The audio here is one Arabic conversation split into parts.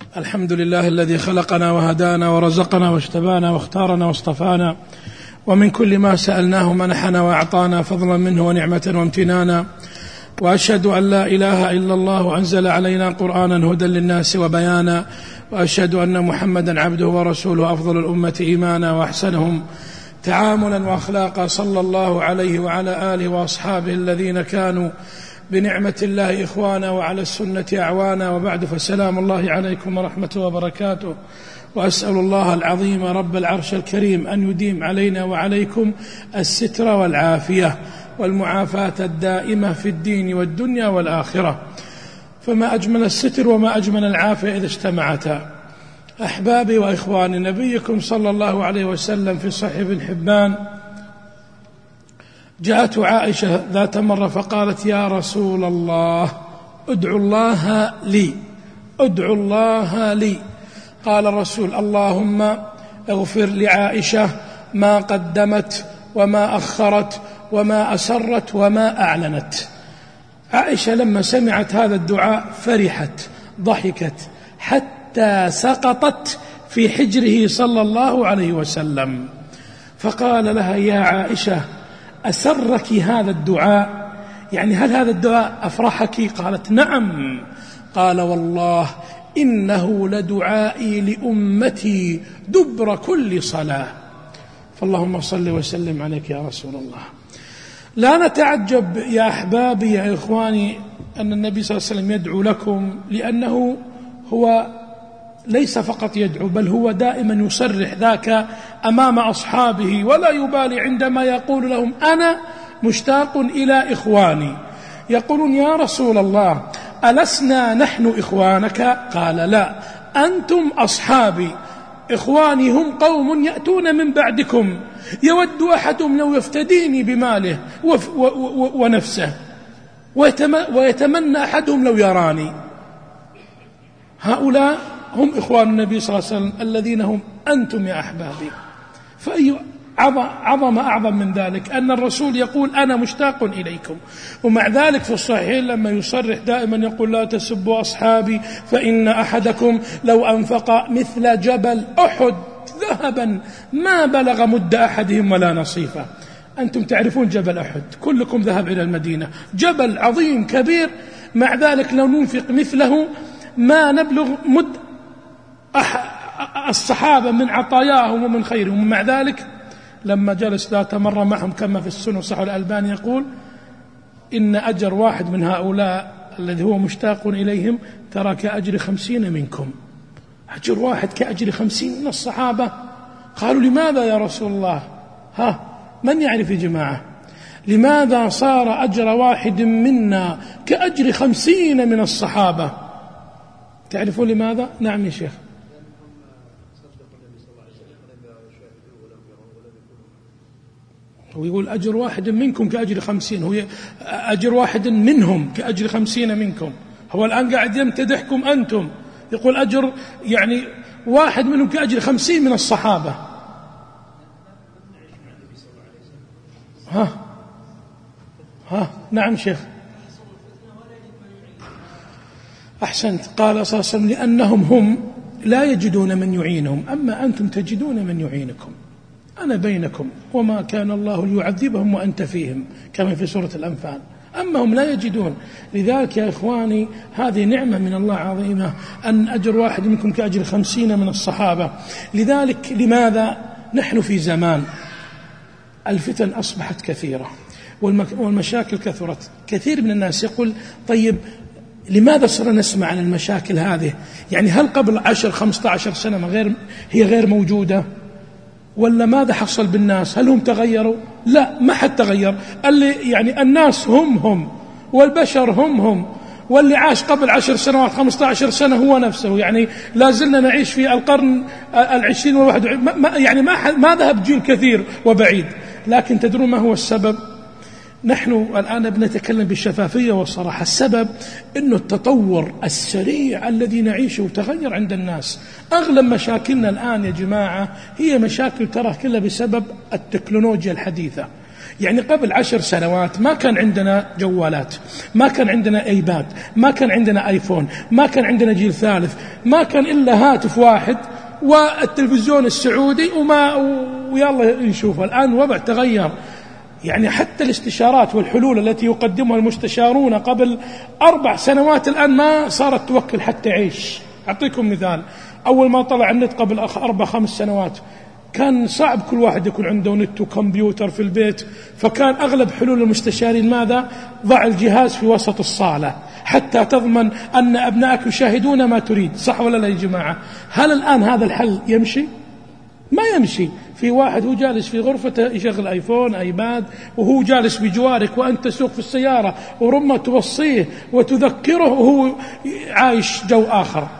الحمد لله الذي خلقنا وهدانا ورزقنا واجتبانا واختارنا واصطفانا، ومن كل ما سألناه منحنا وأعطانا فضلا منه ونعمة وامتنانا. وأشهد أن لا إله إلا الله أنزل علينا قرآنا هدى للناس وبيانا، وأشهد أن محمدا عبده ورسوله أفضل الأمة إيمانا وأحسنهم تعاملا وأخلاقا، صلى الله عليه وعلى آله وأصحابه الذين كانوا بنعمة الله إخوانا وعلى السنة أعوانا. وبعد، فسلام الله عليكم ورحمته وبركاته. وأسأل الله العظيم رب العرش الكريم أن يديم علينا وعليكم الستر والعافية والمعافاة الدائمة في الدين والدنيا والآخرة. فما أجمل الستر وما أجمل العافية إذا اجتمعتا. أحبابي وإخواني، نبيكم صلى الله عليه وسلم في صحيح ابن حبان جاءت عائشة ذات مرة فقالت: يا رسول الله، ادعو الله لي، ادعو الله لي. قال الرسول: اللهم اغفر لعائشة ما قدمت وما أخرت وما أسرت وما أعلنت. عائشة لما سمعت هذا الدعاء فرحت، ضحكت حتى سقطت في حجره صلى الله عليه وسلم، فقال لها: يا عائشة، أسرك هذا الدعاء؟ يعني هل هذا الدعاء أفرحك؟ قالت: نعم. قال: والله إنه لدعائي لأمتي دبر كل صلاة. فاللهم صل وسلم عليك يا رسول الله. لا نتعجب يا أحبابي يا إخواني أن النبي صلى الله عليه وسلم يدعو لكم، لأنه هو ليس فقط يدعو، بل هو دائما يصرح ذاك أمام أصحابه، ولا يبالي عندما يقول لهم: أنا مشتاق إلى إخواني. يقولون: يا رسول الله، ألسنا نحن إخوانك؟ قال: لا، أنتم أصحابي. إخواني هم قوم يأتون من بعدكم، يود أحدهم لو يفتديني بماله ونفسه، ويتمنى أحدهم لو يراني. هؤلاء هم إخوان النبي صلى الله عليه وسلم الذين هم أنتم يا أحبابي. فأي عظم أعظم من ذلك أن الرسول يقول: أنا مشتاق إليكم. ومع ذلك في الصحيح لما يصرح دائما يقول: لا تسبوا أصحابي فإن أحدكم لو أنفق مثل جبل أحد ذهبا ما بلغ مد أحدهم ولا نصيفه. أنتم تعرفون جبل أحد، كلكم ذهب إلى المدينة، جبل عظيم كبير، مع ذلك لو ننفق مثله ما نبلغ مد الصحابة من عطاياهم ومن خيرهم. ومع ذلك لما جلس ذات مرة معهم كما في السنة صحيح الألباني يقول: إن أجر واحد من هؤلاء الذي هو مشتاق إليهم ترى كأجر 50 منكم. أجر واحد كأجر 50 من الصحابة. قالوا: لماذا يا رسول الله؟ من يعرف يا جماعة لماذا صار أجر واحد منا كأجر 50 من الصحابة؟ تعرفون لماذا؟ نعم يا شيخ. هو يقول أجر واحد منكم كأجر 50، هو أجر واحد منهم كأجر 50 منكم. هو الآن قاعد يمتدحكم أنتم، يقول أجر يعني واحد منهم كأجر 50 من الصحابة. نعم شيخ، أحسنت. قال صلى الله عليه وسلم: لأنهم هم لا يجدون من يعينهم، أما أنتم تجدون من يعينكم. أنا بينكم وما كان الله ليعذبهم وأنت فيهم، كما في سورة الأنفال. أما هم لا يجدون. لذلك يا إخواني هذه نعمة من الله عظيمة أن أجر واحد منكم كأجر 50 من الصحابة. لذلك لماذا نحن في زمان الفتن أصبحت كثيرة والمشاكل كثرت؟ كثير من الناس يقول: طيب لماذا صرنا نسمع عن المشاكل هذه؟ يعني هل قبل 10-15 سنة هي غير موجودة؟ ولا ماذا حصل بالناس؟ هل هم تغيروا؟ لا، ما حد تغير. اللي يعني الناس هم والبشر هم، واللي عاش قبل 10 سنوات 15 سنة هو نفسه. يعني لا زلنا نعيش في القرن 20 و21، يعني ما ذهب جيل كثير وبعيد. لكن تدرون ما هو السبب؟ نحن الآن بنتكلم بالشفافية والصراحة. السبب إنه التطور السريع الذي نعيشه تغير عند الناس. أغلب مشاكلنا الآن يا جماعة هي مشاكل ترى كلها بسبب التكنولوجيا الحديثة. يعني قبل 10 سنوات ما كان عندنا جوالات، ما كان عندنا ايباد، ما كان عندنا ايفون، ما كان عندنا جيل ثالث، ما كان إلا هاتف واحد والتلفزيون السعودي ويلا نشوفه. الآن الوضع تغير، يعني حتى الاستشارات والحلول التي يقدمها المستشارون قبل 4 سنوات الآن ما صارت توكل حتى عيش. أعطيكم مثال، أول ما طلع النت قبل 4-5 سنوات كان صعب كل واحد يكون عنده نت وكمبيوتر في البيت، فكان أغلب حلول المستشارين ماذا؟ ضع الجهاز في وسط الصالة حتى تضمن أن أبنائك يشاهدون ما تريد. صح ولا لا يا جماعة؟ هل الآن هذا الحل يمشي؟ ما يمشي. في واحد هو جالس في غرفته يشغل ايفون ايباد وهو جالس بجوارك وأنت تسوق في السيارة وربما توصيه وتذكره وهو عايش جو آخر.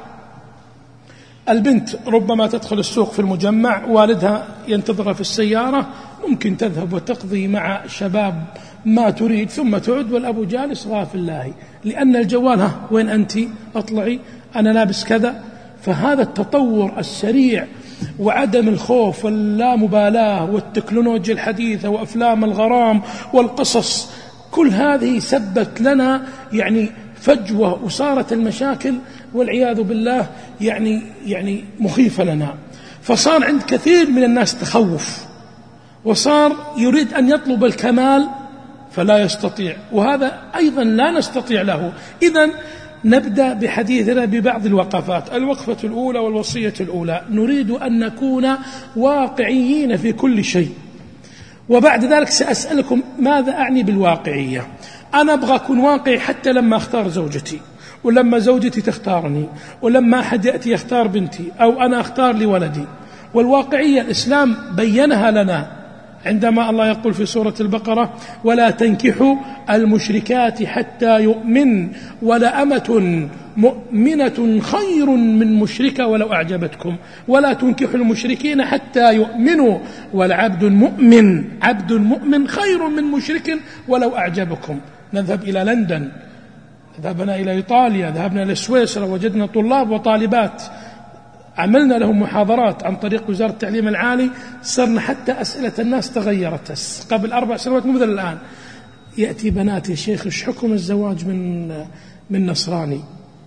البنت ربما تدخل السوق في المجمع، والدها ينتظرها في السيارة، ممكن تذهب وتقضي مع شباب ما تريد ثم تعود والأبو جالس غافل لاهي، لأن الجوال وين أنت؟ أطلعي أنا لابس كذا. فهذا التطور السريع وعدم الخوف واللامبالاة والتكنولوجيا الحديثة وأفلام الغرام والقصص، كل هذه سبت لنا يعني فجوة، وصارت المشاكل والعياذ بالله يعني مخيفة لنا. فصار عند كثير من الناس تخوف، وصار يريد أن يطلب الكمال فلا يستطيع، وهذا أيضا لا نستطيع له. إذن نبدأ بحديثنا ببعض الوقفات. الوقفة الأولى والوصية الأولى، نريد أن نكون واقعيين في كل شيء، وبعد ذلك سأسألكم ماذا أعني بالواقعية. أنا أبغى أكون واقعي حتى لما أختار زوجتي، ولما زوجتي تختارني، ولما أحد يأتي يختار بنتي، أو أنا أختار لولدي. والواقعية الإسلام بينها لنا عندما الله يقول في سورة البقرة: ولا تنكحوا المشركات حتى يؤمن ولأمة مؤمنة خير من مشركة ولو أعجبتكم ولا تنكحوا المشركين حتى يؤمنوا ولعبد مؤمن عبد مؤمن خير من مشرك ولو أعجبكم. نذهب إلى لندن، ذهبنا إلى إيطاليا، ذهبنا إلى سويسرا، وجدنا طلاب وطالبات عملنا لهم محاضرات عن طريق وزارة التعليم العالي، صرنا حتى أسئلة الناس تغيرت. قبل 4 سنوات مو مثل الآن. يأتي بنات: يا شيخ إيش حكم الزواج من نصراني؟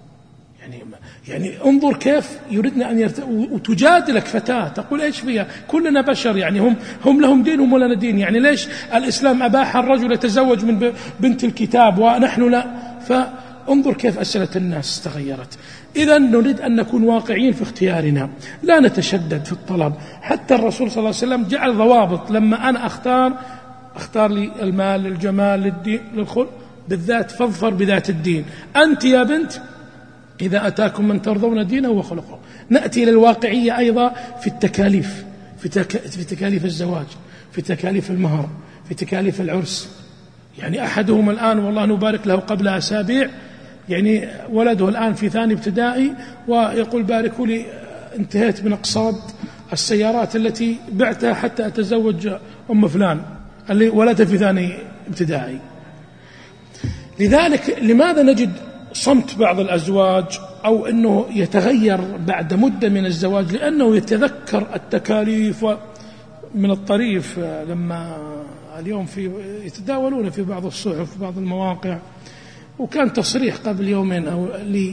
يعني انظر كيف يريدنا أن وتجادلك فتاة تقول إيش فيها؟ كلنا بشر، يعني هم لهم دينهم ولنا دين، يعني ليش الإسلام أباح الرجل يتزوج من بنت الكتاب ونحن لا؟ فانظر كيف أسئلة الناس تغيرت. إذن نريد أن نكون واقعيين في اختيارنا، لا نتشدد في الطلب. حتى الرسول صلى الله عليه وسلم جعل ضوابط. لما أنا أختار لي المال، للجمال، للدين، للخلق، بالذات فاظفر بذات الدين. أنت يا بنت إذا أتاكم من ترضون دينه وخلقه. نأتي للواقعية أيضا في التكاليف، في تكاليف الزواج، في تكاليف المهر، في تكاليف العرس. يعني أحدهم الآن والله نبارك له قبل أسابيع، يعني ولده الآن في 2 ابتدائي، ويقول: باركوا لي انتهيت من أقساط السيارات التي بعتها حتى أتزوج أم فلان اللي ولدها في 2 ابتدائي. لذلك لماذا نجد صمت بعض الأزواج أو أنه يتغير بعد مدة من الزواج؟ لأنه يتذكر التكاليف. من الطريف لما اليوم يتداولون في بعض الصحف، في بعض المواقع، وكان تصريح قبل يومين أو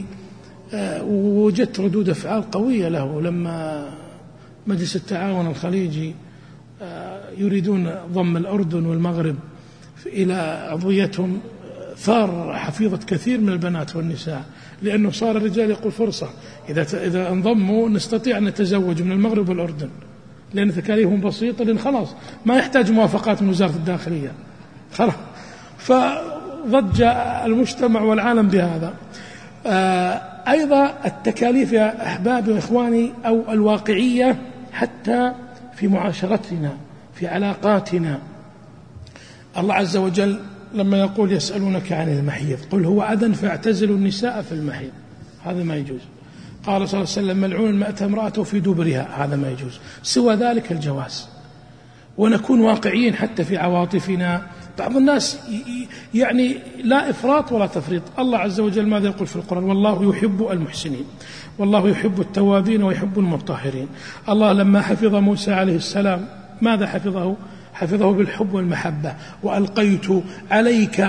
ووجدت ردود أفعال قوية له، لما مجلس التعاون الخليجي يريدون ضم الأردن والمغرب إلى عضويتهم، ثار حفيظة كثير من البنات والنساء، لأنه صار الرجال يقول فرصة إذا انضموا نستطيع أن نتزوج من المغرب والأردن، لأن تكاليفهم بسيطة، لأن خلاص ما يحتاج موافقات من وزارة الداخلية خلاص. فضج المجتمع والعالم بهذا. أيضا التكاليف يا أحبابي وإخواني أو الواقعية حتى في معاشرتنا، في علاقاتنا. الله عز وجل لما يقول: يسألونك عن المحيض قل هو أذى فاعتزلوا النساء في المحيض، هذا ما يجوز. قال صلى الله عليه وسلم: ملعون ما أتى امرأته في دبرها، هذا ما يجوز. سوى ذلك الجواز. ونكون واقعيين حتى في عواطفنا. بعض الناس يعني لا إفراط ولا تفريط. الله عز وجل ماذا يقول في القرآن؟ والله يحب المحسنين والله يحب التوابين ويحب المطهرين. الله لما حفظ موسى عليه السلام ماذا حفظه؟ حفظه بالحب والمحبة. وألقيت عليك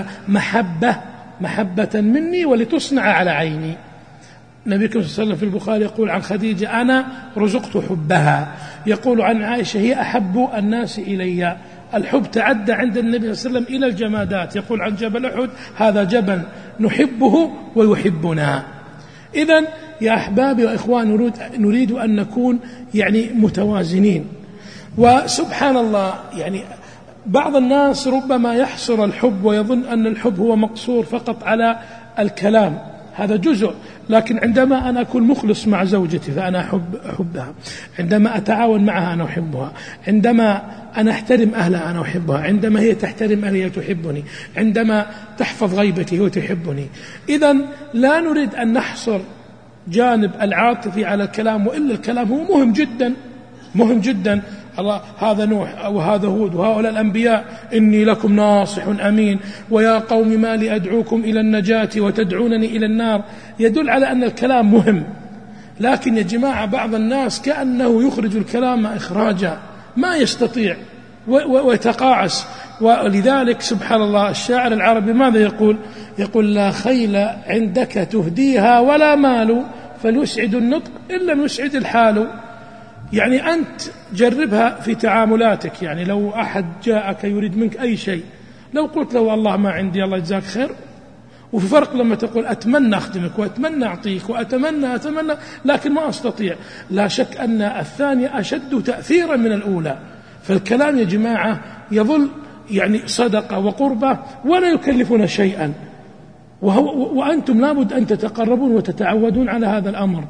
محبة مني ولتصنع على عيني. نبيكم صلى الله عليه وسلم في البخاري يقول عن خديجة أنا رزقت حبها، يقول عن عائشة هي أحب الناس إلي. الحب تعدى عند النبي صلى الله عليه وسلم إلى الجمادات، يقول عن جبل أحد هذا جبل نحبه ويحبنا. إذن يا أحبابي وإخوان نريد أن نكون متوازنين. وسبحان الله بعض الناس ربما يحصر الحب ويظن أن الحب هو مقصور فقط على الكلام، هذا جزء، لكن عندما أنا أكون مخلص مع زوجتي فأنا أحبها، عندما أتعاون معها أنا أحبها، عندما أنا أحترم أهلها أنا أحبها، عندما هي تحترم أهلي تحبني، عندما تحفظ غيبتي هو تحبني. إذن لا نريد أن نحصر جانب العاطفي على الكلام، وإلا الكلام هو مهم جدا. الله هذا نوح وهذا هود وهؤلاء الأنبياء إني لكم ناصح أمين ويا قوم ما لي أدعوكم إلى النجاة وتدعونني إلى النار، يدل على أن الكلام مهم. لكن يا جماعة بعض الناس كأنه يخرج الكلام إخراجا، ما يستطيع ويتقاعس. ولذلك سبحان الله الشاعر العربي ماذا يقول لا خيل عندك تهديها ولا مال فليسعد النطق إلا يسعد الحال. أنت جربها في تعاملاتك، لو أحد جاءك يريد منك أي شيء، لو قلت له والله ما عندي الله يجزاك خير، وفي فرق لما تقول أتمنى أخدمك وأتمنى أعطيك وأتمنى لكن ما أستطيع. لا شك أن الثانية أشد تأثيرا من الأولى. فالكلام يا جماعة يظل صدقة وقربة ولا يكلفنا شيئا، وأنتم لابد أن تتقربون وتتعودون على هذا الأمر.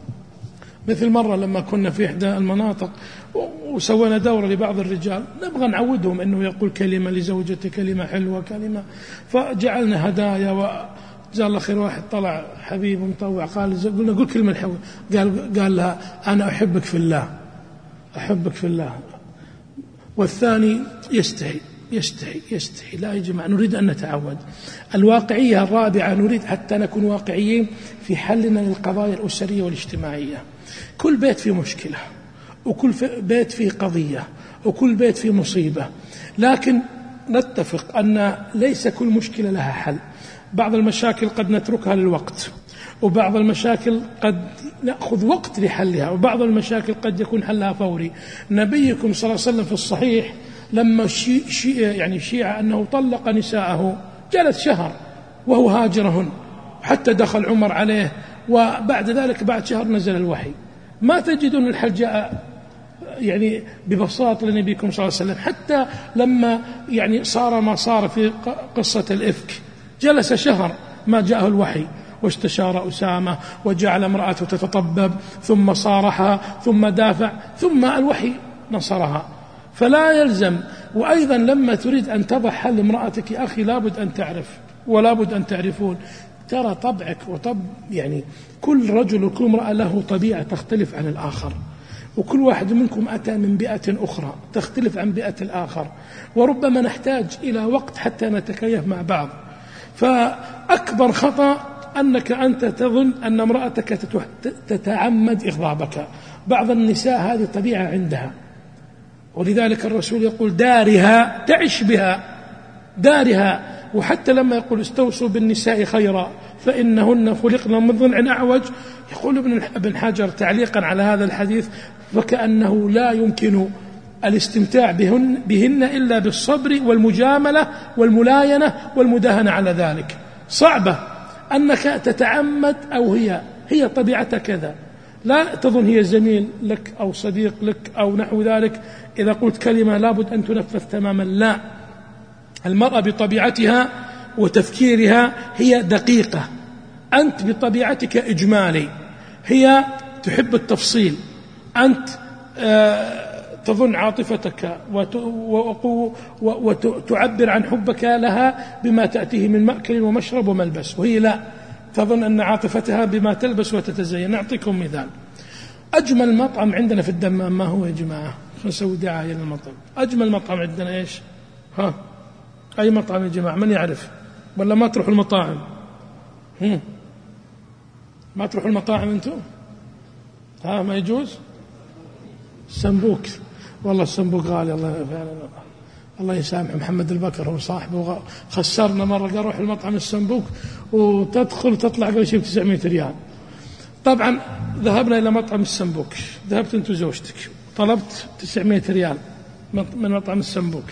مثل مرة لما كنا في إحدى المناطق وسوينا دورة لبعض الرجال نبغى نعودهم أنه يقول كلمة لزوجته، كلمة حلوة، كلمة، فجعلنا هدايا. وجزاه الله خير واحد طلع حبيب مطوع قلنا قل كلمة حلوة، قال لها أنا أحبك في الله، أحبك في الله. والثاني يستحي. لا يا جماعة نريد أن نتعود. الواقعية الرابعة، نريد حتى نكون واقعيين في حلنا للقضايا الأسرية والاجتماعية. كل بيت فيه مشكلة، وكل بيت فيه قضية، وكل بيت فيه مصيبة، لكن نتفق أن ليس كل مشكلة لها حل. بعض المشاكل قد نتركها للوقت، وبعض المشاكل قد نأخذ وقت لحلها، وبعض المشاكل قد يكون حلها فوري. نبيكم صلى الله عليه وسلم في الصحيح لما شيع أنه طلق نساءه جلس شهر وهو هاجرهن، حتى دخل عمر عليه، وبعد ذلك بعد شهر نزل الوحي. ما تجدون الحل جاء ببساطة لنبيكم صلى الله عليه وسلم. حتى لما صار ما صار في قصة الإفك جلس شهر ما جاءه الوحي، واستشار أسامة وجعل امرأته تتطبب، ثم صارها، ثم دافع، ثم الوحي نصرها. فلا يلزم. وأيضا لما تريد أن تضع حل امرأتك يا أخي لابد أن تعرف، ولابد أن تعرفون، ترى طبعك كل رجل وكل امرأة له طبيعة تختلف عن الآخر، وكل واحد منكم أتى من بيئة أخرى تختلف عن بيئة الآخر، وربما نحتاج إلى وقت حتى نتكيف مع بعض. فأكبر خطأ أنك أنت تظن أن امرأتك تتعمد إغضابك. بعض النساء هذه طبيعة عندها، ولذلك الرسول يقول دارها تعش بها، دارها. وحتى لما يقول استوصوا بالنساء خيرا فإنهن خلقن من ضلع أعوج، يقول ابن حجر تعليقا على هذا الحديث فكأنه لا يمكن الاستمتاع بهن إلا بالصبر والمجاملة والملاينة والمداهنة على ذلك. صعبة أنك تتعمد أو هي طبيعتها كذا، لا تظن هي زميل لك أو صديق لك أو نحو ذلك، إذا قلت كلمة لابد أن تنفذ تماما. لا، المرأة بطبيعتها وتفكيرها هي دقيقة، أنت بطبيعتك إجمالي، هي تحب التفصيل، أنت تظن عاطفتك وتعبر عن حبك لها بما تأتيه من مأكل ومشرب وملبس، وهي لا، تظن أن عاطفتها بما تلبس وتتزين. نعطيكم مثال، أجمل مطعم عندنا في الدمام ما هو يا جماعة؟ نسوي دعاية للمطعم. أجمل مطعم عندنا إيش؟ أي مطعم يا جماعة؟ من يعرف؟ ولا ما تروحوا المطاعم؟ ما تروحوا المطاعم أنتم؟ ما يجوز؟ السمبوك، والله السمبوك غالي، الله فعلا الله يسامح محمد البكر هو صاحبه، خسرنا مرة، قال روح المطعم السنبوك وتدخل وتطلع قبل شيء ب900 ريال. طبعا ذهبنا إلى مطعم السنبوك، ذهبت أنت وزوجتك، طلبت 900 ريال من مطعم السنبوك،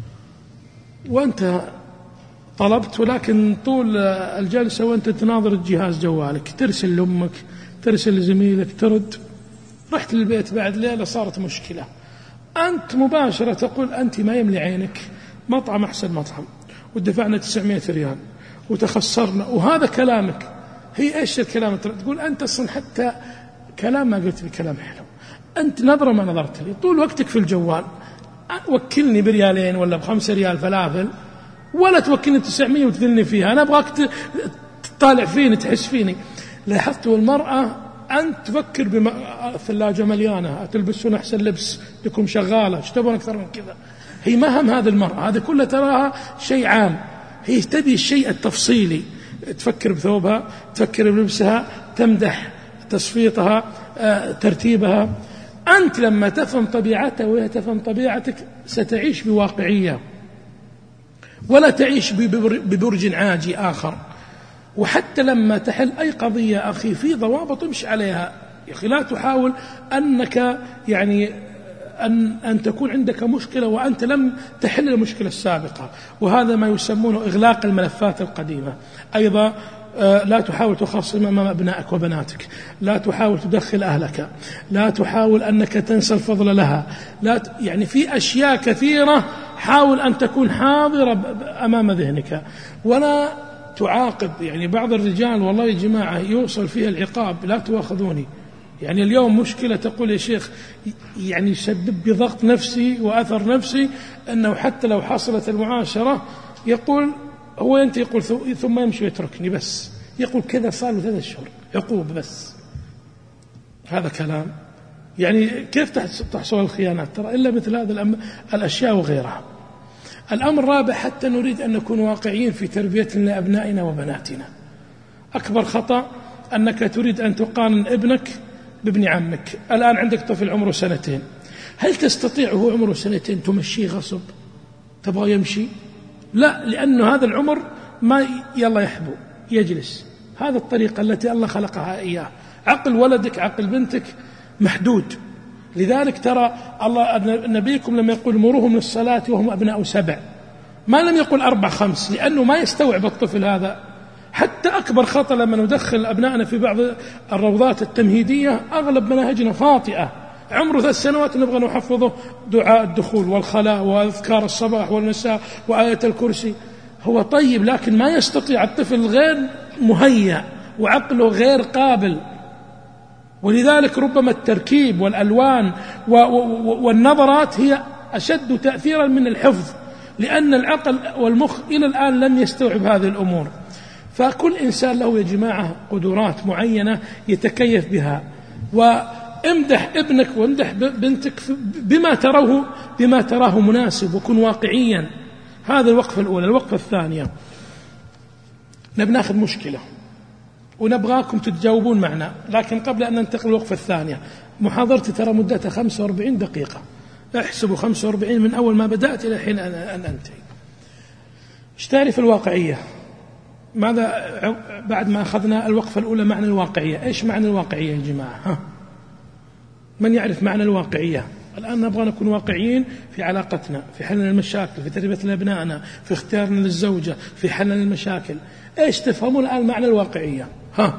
وأنت طلبت، ولكن طول الجلسة وأنت تناظر الجهاز جوالك، ترسل لأمك، ترسل لزميلك، ترد. رحت للبيت بعد ليلة صارت مشكلة، أنت مباشرة تقول أنت ما يملي عينك، مطعم أحسن مطعم ودفعنا 900 ريال وتخسرنا، وهذا كلامك. هي إيش الكلام؟ تقول أنت أصلا حتى كلام ما قلت لي كلام حلو، أنت نظرة ما نظرت لي، طول وقتك في الجوال، وكلني بريالين ولا ب5 ريال فلافل، ولا توكلني 900 وتذلني فيها. أنا أبغاك تطالع فيني، تحس فيني. لاحظت المرأة أنت تفكر الثلاجة مليانة، تلبسون أحسن لبس، لكم شغالة، ايش تبون أكثر من كذا؟ هي ما هم هذه المرأة، هذا كله تراها شيء عام. هي تبي الشيء التفصيلي، تفكر بثوبها، تفكر بلبسها، تمدح تصفيطها، ترتيبها. أنت لما تفهم طبيعتها وهي تفهم طبيعتك ستعيش بواقعية، ولا تعيش ببرج عاجي آخر. وحتى لما تحل أي قضية أخي في ضوابط امشي عليها يا أخي، لا تحاول أنك يعني أن تكون عندك مشكلة وأنت لم تحل المشكلة السابقة، وهذا ما يسمونه إغلاق الملفات القديمة. أيضا لا تحاول تخاصم أمام أبنائك وبناتك، لا تحاول تدخل أهلك، لا تحاول أنك تنسى الفضل لها، يعني في أشياء كثيرة حاول أن تكون حاضرة أمام ذهنك، ولا تعاقب. يعني بعض الرجال والله يا جماعة يوصل فيها العقاب، لا تواخذوني، يعني اليوم مشكلة تقول يا شيخ يعني يسبب بضغط نفسي وأثر نفسي، أنه حتى لو حصلت المعاشرة يقول هو أنت يقول ثم يمشي ويتركني، بس يقول كذا صار له 3 أشهر عقوب بس. هذا كلام يعني كيف تحصل الخيانات؟ ترى إلا مثل هذا الأشياء وغيرها. الأمر الرابع، حتى نريد أن نكون واقعيين في تربيتنا لأبنائنا وبناتنا. أكبر خطأ أنك تريد أن تقارن ابنك بابن عمك. الآن عندك طفل عمره 2 سنين، هل تستطيع وهو عمره 2 تمشيه غصب؟ تبغى يمشي؟ لا، لأنه هذا العمر ما يلا يحبو يجلس. هذا الطريقة التي الله خلقها إياه. عقل ولدك عقل بنتك محدود. لذلك ترى الله نبيكم لما يقول مروهم للصلاة وهم أبناء 7، ما لم يقل 4 5، لأنه ما يستوعب الطفل هذا. حتى أكبر خطأ لما ندخل أبنائنا في بعض الروضات التمهيدية، أغلب مناهجنا خاطئة. عمره 3 سنوات نبغى نحفظه دعاء الدخول والخلاء وأذكار الصباح والمساء وآية الكرسي. هو طيب، لكن ما يستطيع، الطفل غير مهيأ وعقله غير قابل. ولذلك ربما التركيب والألوان والنظرات هي أشد تأثيرا من الحفظ، لأن العقل والمخ إلى الآن لم يستوعب هذه الأمور. فكل إنسان له يا جماعة قدرات معينة يتكيف بها. وامدح ابنك وامدح بنتك بما تراه مناسب، وكن واقعيا. هذا الوقفة الأولى. الوقفة الثانية، نبي ناخذ مشكلة ونبغاكم تتجاوبون معنا، لكن قبل أن ننتقل الوقفة الثانية، محاضرتي ترى مدتها 45 دقيقة، احسبوا 45 من أول ما بدأت إلى حين أن أنتهي. ايش تعرف الواقعية؟ ماذا بعد ما أخذنا الوقفة الأولى معنى الواقعية؟ إيش معنى الواقعية يا جماعة؟ من يعرف معنى الواقعية؟ الآن نبغى نكون واقعيين في علاقتنا، في حلنا المشاكل، في تربية أبنائنا، في اختيارنا للزوجة، في حلنا المشاكل. إيش تفهمون الآن معنى الواقعية؟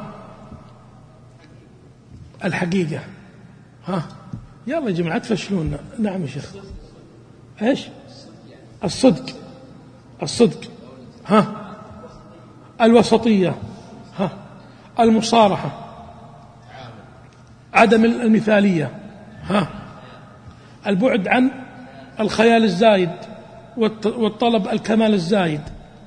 الحقيقة. يلا يا جماعة تفشلونا. نعم يا شيخ. إيش؟ الصدق. الوسطية. المصارحة. عدم المثالية. البعد عن الخيال الزايد والطلب الكمال الزايد.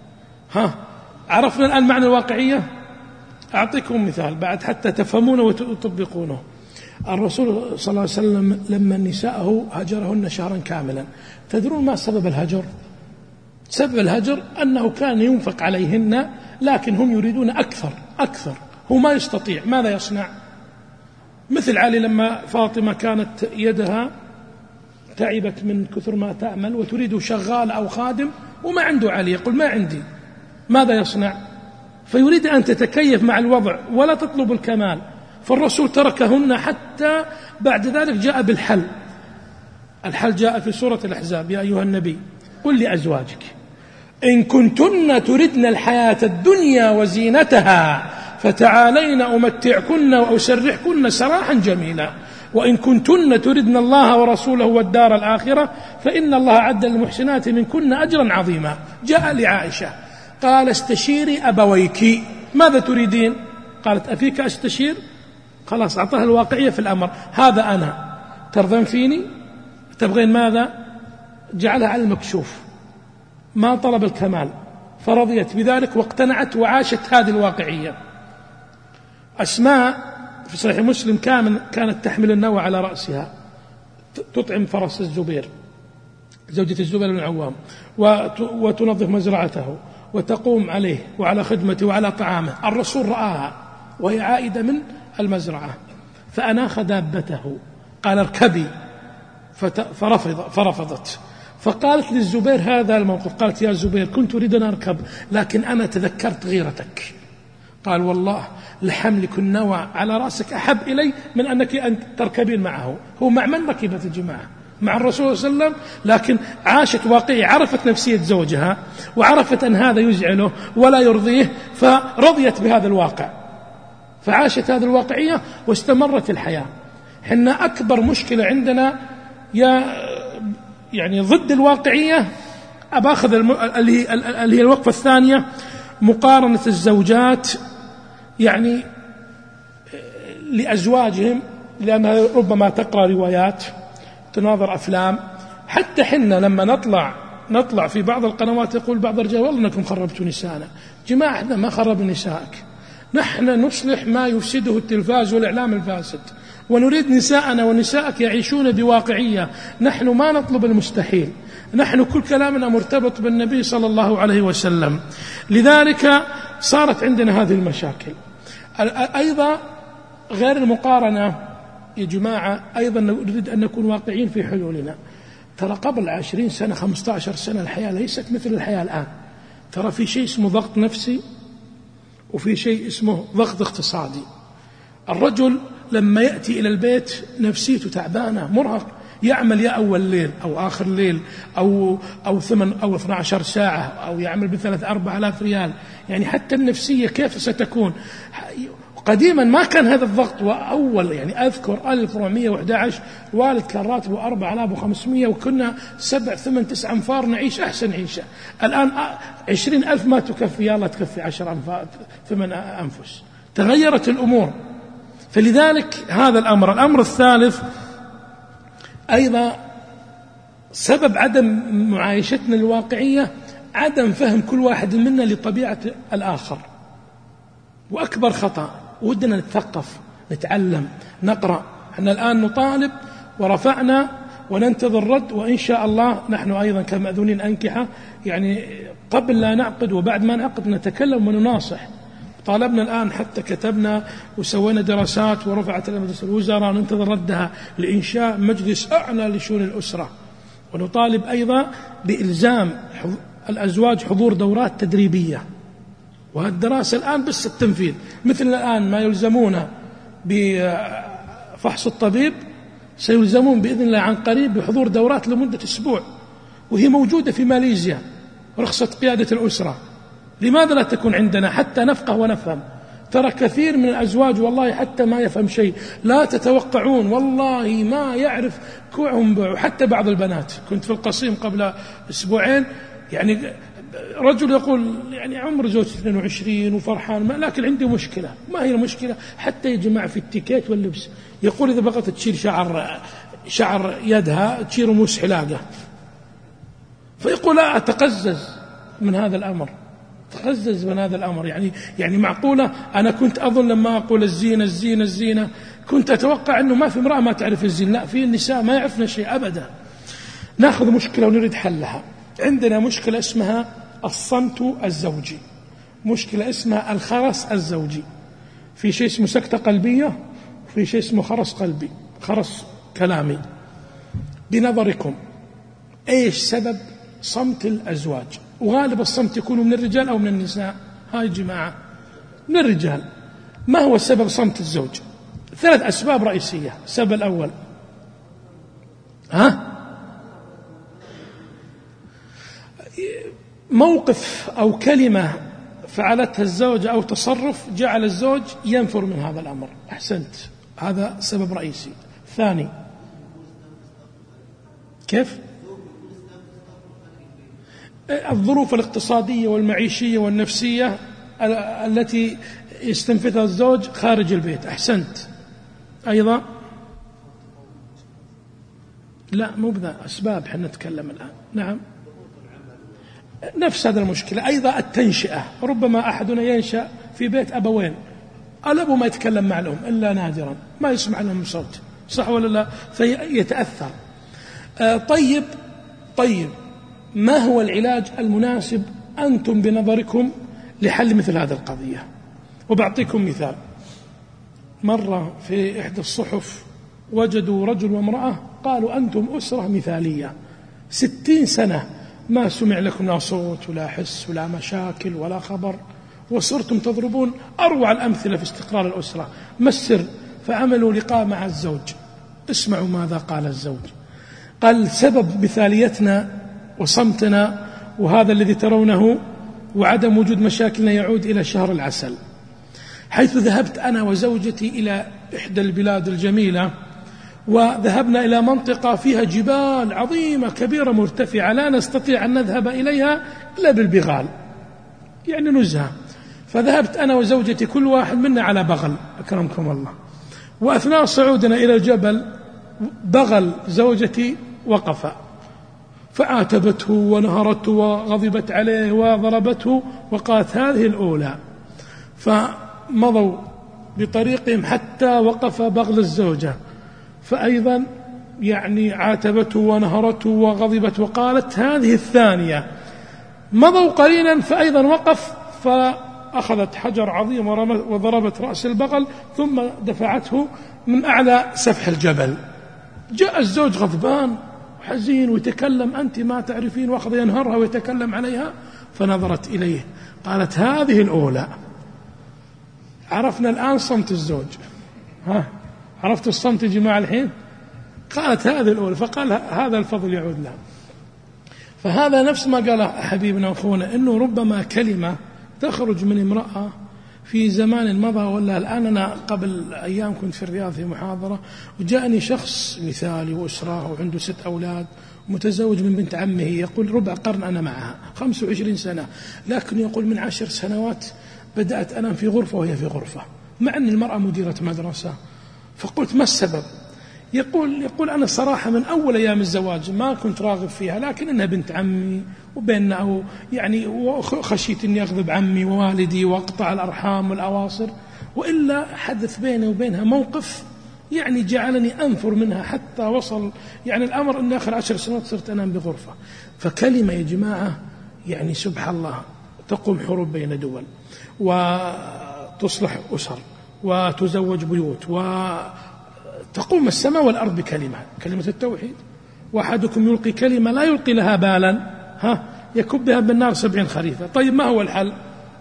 عرفنا الآن معنى الواقعية. أعطيكم مثال بعد حتى تفهمونه وتطبقونه. الرسول صلى الله عليه وسلم لما نساءه هجرهن شهرا كاملا، تدرون ما سبب الهجر؟ سبب الهجر أنه كان ينفق عليهن، لكن هم يريدون أكثر، هو ما يستطيع. ماذا يصنع؟ مثل علي لما فاطمة كانت يدها تعبت من كثر ما تعمل وتريد شغال أو خادم وما عنده علي، يقول ما عندي، ماذا يصنع؟ فيريد أن تتكيف مع الوضع ولا تطلب الكمال. فالرسول تركهن حتى بعد ذلك جاء بالحل. الحل جاء في سورة الأحزاب: يا أيها النبي قل لأزواجك إن كنتن تردن الحياة الدنيا وزينتها فتعالين أمتعكن وأسرحكن سراحا جميلا وإن كنتن تردن الله ورسوله والدار الآخرة فإن الله أعد للمحسنات منكن أجرا عظيما. جاء لعائشة قال: استشيري أبويك، ماذا تريدين؟ قالت: أفيك أستشير؟ خلاص، أعطاها الواقعية في الأمر: هذا أنا، ترضين فيني؟ تبغين ماذا؟ جعلها على المكشوف، ما طلب الكمال، فرضيت بذلك واقتنعت وعاشت هذه الواقعية. أسماء في صحيح مسلم كانت تحمل النوى على رأسها، تطعم فرس الزبير زوجة الزبير بن العوام، وتنظف مزرعته وتقوم عليه وعلى خدمته وعلى طعامه. الرسول رآها وهي عائدة من المزرعة فأناخ دابته، قال: اركبي، فرفضت. فقالت للزبير هذا الموقف، قالت: يا زبير كنت أريد أن أركب لكن أنا تذكرت غيرتك. قال: والله لحملك النوى على رأسك أحب إلي من أنك أن تركبين معه. هو مع من ركبت الجماعة؟ مع الرسول صلى الله عليه وسلم، لكن عاشت واقعية، عرفت نفسية زوجها وعرفت أن هذا يزعله ولا يرضيه، فرضيت بهذا الواقع، فعاشت هذه الواقعية واستمرت الحياة. حنا أكبر مشكلة عندنا يعني ضد الواقعية، أباخذ اللي هي الوقفة الثانية، مقارنة الزوجات يعني لأزواجهم، لأنها ربما تقرأ روايات، تناظر أفلام. حتى حنا لما نطلع في بعض القنوات يقول بعض الرجال: والله أنكم خربتوا نساءنا. جماعة، احنا ما خرب نسائك، نحن نصلح ما يفسده التلفاز والإعلام الفاسد، ونريد نساءنا ونساءك يعيشون بواقعية. نحن ما نطلب المستحيل، نحن كل كلامنا مرتبط بالنبي صلى الله عليه وسلم. لذلك صارت عندنا هذه المشاكل. أيضا غير المقارنة يا جماعة، أيضا نريد أن نكون واقعين في حلولنا. ترى قبل 20 سنة 15 سنة الحياة ليست مثل الحياة الآن. ترى في شيء اسمه ضغط نفسي وفي شيء اسمه ضغط اقتصادي. الرجل لما يأتي إلى البيت نفسيته تعبانة، مرهق، يعمل يا أول ليل أو آخر ليل أو 8 أو 12 ساعة، أو يعمل ب3-4 آلاف ريال. يعني حتى النفسية كيف ستكون؟ قديما ما كان هذا الضغط. وأول يعني أذكر 1411 والد كان راتبه 4500 وكنا 7 8 9 أنفار نعيش أحسن عيشة. الآن 20,000 ما تكفي، يلا تكفي 10 أنفار 8 أنفس. تغيرت الأمور. فلذلك هذا الأمر الثالث أيضا سبب عدم معايشتنا الواقعية، عدم فهم كل واحد منا لطبيعة الآخر. وأكبر خطأ، ودنا نتثقف، نتعلم، نقرأ. احنا الآن نطالب ورفعنا وننتظر رد، وإن شاء الله نحن أيضا كمأذونين أنكحة، يعني قبل لا نعقد وبعد ما نعقد نتكلم ونناصح. طالبنا الآن، حتى كتبنا وسوينا دراسات ورفعت إلى مجلس الوزراء، ننتظر ردها لإنشاء مجلس أعلى لشؤون الأسرة. ونطالب أيضا بإلزام الأزواج حضور دورات تدريبية. وهالدراسة الآن بس التنفيذ، مثل الآن ما يلزمون بفحص الطبيب، سيلزمون بإذن الله عن قريب بحضور دورات لمدة أسبوع، وهي موجودة في ماليزيا، رخصة قيادة الأسرة. لماذا لا تكون عندنا حتى نفقه ونفهم؟ ترى كثير من الأزواج والله حتى ما يفهم شيء، لا تتوقعون، والله ما يعرف كوعهم. حتى بعض البنات، كنت في القصيم قبل أسبوعين، يعني رجل يقول يعني عمر زوجتي 22 وفرحان، لكن عندي مشكلة. ما هي المشكلة؟ حتى يا جماعة في التيكيت واللبس، يقول إذا بغت تشيل شعر يدها تشيل رموش حلاقة. فيقول لا، أتقزز من هذا الأمر، تقزز من هذا الأمر. يعني معقولة؟ أنا كنت أظن لما أقول الزينة كنت أتوقع أنه ما في امرأة ما تعرف الزينة. لا، في النساء ما يعرفن شيء أبدا. نأخذ مشكلة ونريد حلها. عندنا مشكلة اسمها الصمت الزوجي، مشكلة اسمها الخرس الزوجي. في شيء اسمه سكتة قلبية، وفي شيء اسمه خرس قلبي، خرس كلامي. بنظركم إيش سبب صمت الأزواج؟ وغالب الصمت يكون من الرجال أو من النساء؟ هاي جماعة من الرجال. ما هو سبب صمت الزوج؟ 3 أسباب رئيسية. السبب الأول موقف أو كلمة فعلتها الزوجة أو تصرف جعل الزوج ينفر من هذا الأمر. أحسنت، هذا سبب رئيسي. ثاني، كيف؟ الظروف الاقتصادية والمعيشية والنفسية التي يستنفذها الزوج خارج البيت. أحسنت. أيضا لا، مو بذا أسباب حنا نتكلم الآن. نعم، نفس هذا المشكلة. أيضا التنشئة، ربما أحدنا ينشأ في بيت أبوين، الأب ما يتكلم مع الأم إلا نادرا، ما يسمع لهم صوت، صح ولا لا؟ فيتأثر. طيب ما هو العلاج المناسب أنتم بنظركم لحل مثل هذه القضية؟ وبعطيكم مثال. مرة في إحدى الصحف وجدوا رجل وامرأة قالوا أنتم أسرة مثالية، 60 سنة ما سمع لكم لا صوت ولا حس ولا مشاكل ولا خبر، وصرتم تضربون أروع الأمثلة في استقرار الأسرة. ما السر؟ فعملوا لقاء مع الزوج. اسمعوا ماذا قال الزوج. قال سبب مثاليتنا وصمتنا وهذا الذي ترونه وعدم وجود مشاكلنا يعود إلى شهر العسل، حيث ذهبت أنا وزوجتي إلى إحدى البلاد الجميلة، وذهبنا إلى منطقة فيها جبال عظيمة كبيرة مرتفعة لا نستطيع أن نذهب إليها إلا بالبغال، يعني نزهة. فذهبت أنا وزوجتي كل واحد منا على بغل، أكرمكم الله، وأثناء صعودنا إلى الجبل بغل زوجتي وقف، فعاتبته ونهرته وغضبت عليه وضربته وقالت هذه الأولى. فمضوا بطريقهم حتى وقف بغل الزوجة، فأيضا يعني عاتبته ونهرته وغضبت وقالت هذه الثانية. مضوا قليلا فأيضا وقف، فأخذت حجر عظيم وضربت رأس البغل ثم دفعته من أعلى سفح الجبل. جاء الزوج غضبان حزين ويتكلم أنت ما تعرفين، وأخذ ينهرها ويتكلم عليها. فنظرت إليه قالت هذه الأولى. عرفنا الآن صمت الزوج. عرفت الصمت يا جماعة الحين؟ قالت هذه الأولى، فقال هذا الفضل يعود له. فهذا نفس ما قال حبيبنا وأخونا، إنه ربما كلمة تخرج من امرأة في زمان مضى ولا الآن. أنا قبل أيام كنت في الرياض في محاضرة، وجاءني شخص مثالي وأسرة وعنده 6 أولاد متزوج من بنت عمه، يقول ربع قرن أنا معها 25 سنة، لكن يقول من 10 سنوات بدأت أنام في غرفة وهي في غرفة، مع أن المرأة مديرة مدرسة. فقلت ما السبب؟ يقول أنا صراحة من أول أيام الزواج ما كنت راغب فيها، لكن إنها بنت عمي وبيننا يعني وخشيت أني أغضب عمي ووالدي وأقطع الأرحام والأواصر، وإلا حدث بيني وبينها موقف يعني جعلني أنفر منها، حتى وصل يعني الأمر أن آخر 10 سنوات صرت أنام بغرفة. فكلمة يا جماعة يعني سبحان الله تقوم حروب بين دول، وتصلح أسر، وتزوج بيوت، وتقوم السماء والأرض بكلمة، كلمة التوحيد. وأحدكم يلقي كلمة لا يلقي لها بالا يكبها بالنار 70 خريفا. طيب ما هو الحل؟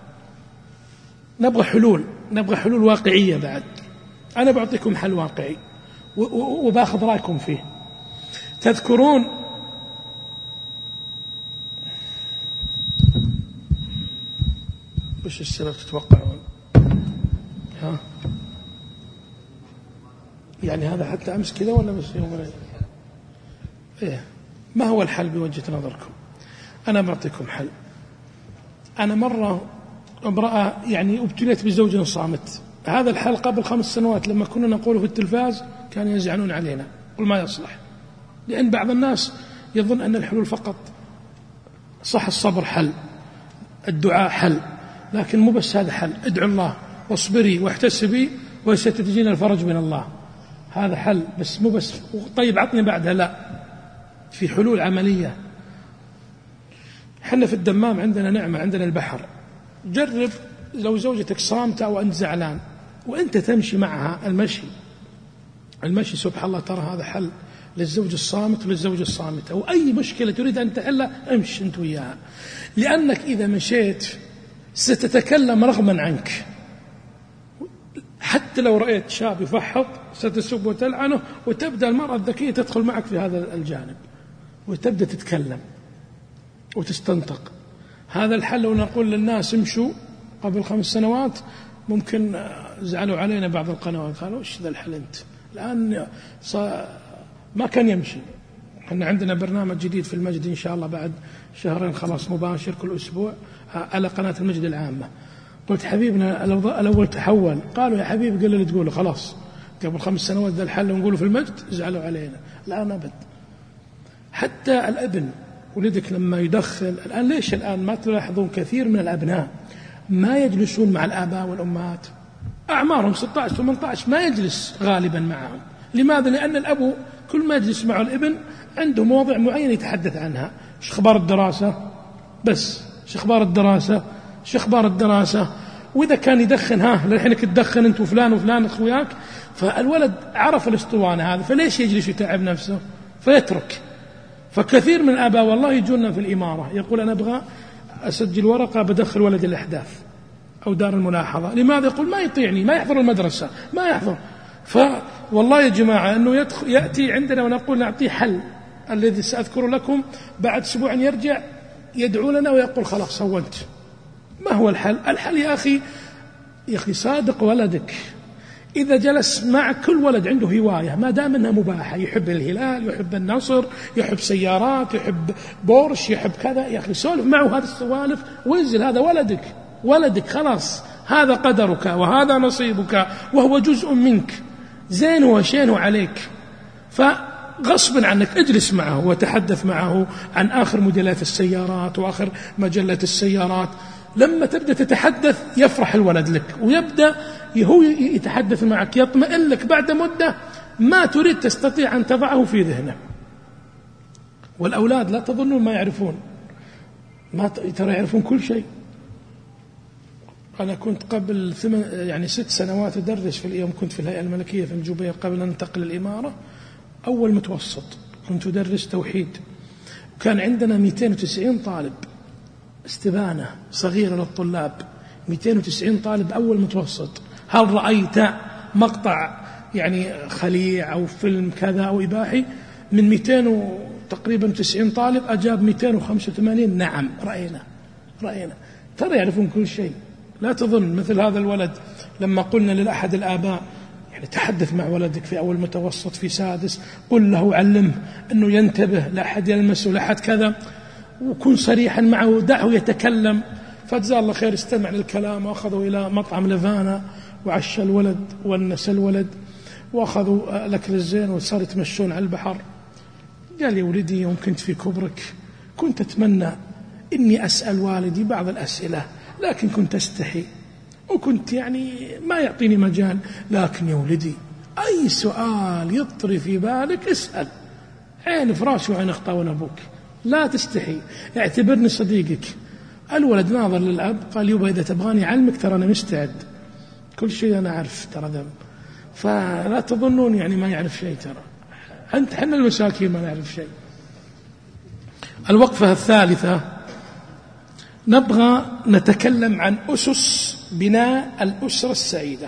نبغى حلول واقعية. بعد أنا بعطيكم حل واقعي وباخذ رأيكم فيه. تذكرون وش السبب تتوقعون؟ يعني هذا حتى أمس كذا ولا بس يوم إيه؟ ما هو الحل بوجهة نظركم؟ أنا بعطيكم حل. أنا مرة امرأة يعني ابتليت بزوج صامت. هذا الحل قبل 5 سنوات لما كنا نقوله في التلفاز كانوا يزعلون علينا، قل ما يصلح، لأن بعض الناس يظن أن الحلول فقط صح، الصبر حل، الدعاء حل، لكن مو بس هذا حل. ادعو الله واصبري واحتسبي وستجدين الفرج من الله، هذا حل بس مو بس. طيب عطني بعدها، لا، في حلول عملية. حنا في الدمام عندنا نعمة، عندنا البحر. جرب لو زوجتك صامتة أو أنت زعلان وأنت تمشي معها، المشي سبحان الله ترى هذا حل للزوج الصامت وللزوجة الصامتة، وأي مشكلة تريد أن تحلها امشي أنت وياها، لأنك إذا مشيت ستتكلم رغما عنك. حتى لو رأيت شاب يفحط ستسب وتلعنه، وتبدأ المرأة الذكية تدخل معك في هذا الجانب وتبدأ تتكلم وتستنطق. هذا الحل لو نقول للناس امشوا قبل 5 سنوات ممكن زعلوا علينا بعض القنوات، قالوا وش ذا الحل أنت الآن ما كان يمشي. احنا عندنا برنامج جديد في المجد إن شاء الله بعد شهرين خلاص مباشر كل أسبوع على قناة المجد العامة. قلت حبيبنا الأول تحول، قالوا يا حبيبي قل اللي تقوله خلاص، قبل 5 سنوات ذا الحل ونقوله في المجد زعلوا علينا، الآن أبد. حتى الابن ولدك لما يدخن الآن، ليش الآن ما تلاحظون كثير من الأبناء ما يجلسون مع الآباء والأمهات؟ أعمارهم 16 18 ما يجلس غالبا معهم. لماذا؟ لأن الأب كل ما يجلس مع الابن عنده مواضيع معينة يتحدث عنها. ايش أخبار الدراسة بس، ايش أخبار الدراسة، ايش أخبار الدراسة. وإذا كان يدخن للحينك تدخن أنت وفلان وفلان أخوياك، فالولد عرف الاسطوانة هذا، فليش يجلس يتعب نفسه فيترك. فكثير من الآباء والله يجونا في الإمارة يقول أنا أبغى أسجل ورقة بدخل ولد الأحداث أو دار الملاحظة. لماذا؟ يقول ما يطيعني، ما يحضر المدرسة، ما يحضر. فوالله يا جماعة أنه يأتي عندنا ونقول نعطيه حل الذي سأذكر لكم، بعد أسبوع يرجع يدعو لنا ويقول خلاص سويت. ما هو الحل؟ الحل يا أخي صادق ولدك. إذا جلس مع كل ولد عنده هواية ما دام أنها مباحة، يحب الهلال، يحب النصر، يحب سيارات، يحب بورش، يحب كذا، يا أخي سولف معه هذه السوالف وانزل. هذا ولدك خلاص، هذا قدرك وهذا نصيبك وهو جزء منك، زين وشين عليك. فغصبا عنك اجلس معه وتحدث معه عن آخر موديلات السيارات وآخر مجلة السيارات. لما تبدأ تتحدث يفرح الولد لك ويبدأ هو يتحدث معك، يطمئن لك. بعد مدة ما تريد تستطيع أن تضعه في ذهنه. والأولاد لا تظنون ما يعرفون، ترى يعرفون كل شيء. أنا كنت قبل 6 سنوات أدرس في اليوم، كنت في الهيئة الملكية في الجبيل قبل أن أنتقل الإمارة. أول متوسط كنت أدرس توحيد، وكان عندنا 290 طالب، استبانة صغيرة للطلاب، 290 طالب أول متوسط. هل رأيت مقطع يعني خليع أو فيلم كذا أو إباحي من 200 تقريبا 90 طالب أجاب 285 نعم رأينا. ترى يعرفون كل شيء. لا تظن مثل هذا الولد لما قلنا لأحد الآباء يعني تحدث مع ولدك في أول متوسط في سادس، قل له علمه أنه ينتبه لا أحد يلمسه لا أحد كذا، وكن صريحا معه، دعه يتكلم. فجزاه الله خير استمع للكلام، وأخذوا إلى مطعم لفانا وعشى الولد ونس الولد وأخذوا الأكل الزين وصار يتمشون على البحر. قال يا ولدي يوم كنت في كبرك كنت أتمنى إني أسأل والدي بعض الأسئلة، لكن كنت أستحي وكنت يعني ما يعطيني مجال. لكن يا ولدي أي سؤال يطري في بالك اسأل، عين فراش وعين أخطأ أبوك، لا تستحي، اعتبرني صديقك. الولد ناظر للأب قال يبا إذا تبغاني أعلمك ترى أنا مستعد، كل شيء أنا أعرف ترى ذنب. فلا تظنون يعني ما يعرف شيء، ترى حنا المساكين ما نعرف شيء. الوقفة الثالثة نبغى نتكلم عن أسس بناء الأسرة السعيدة.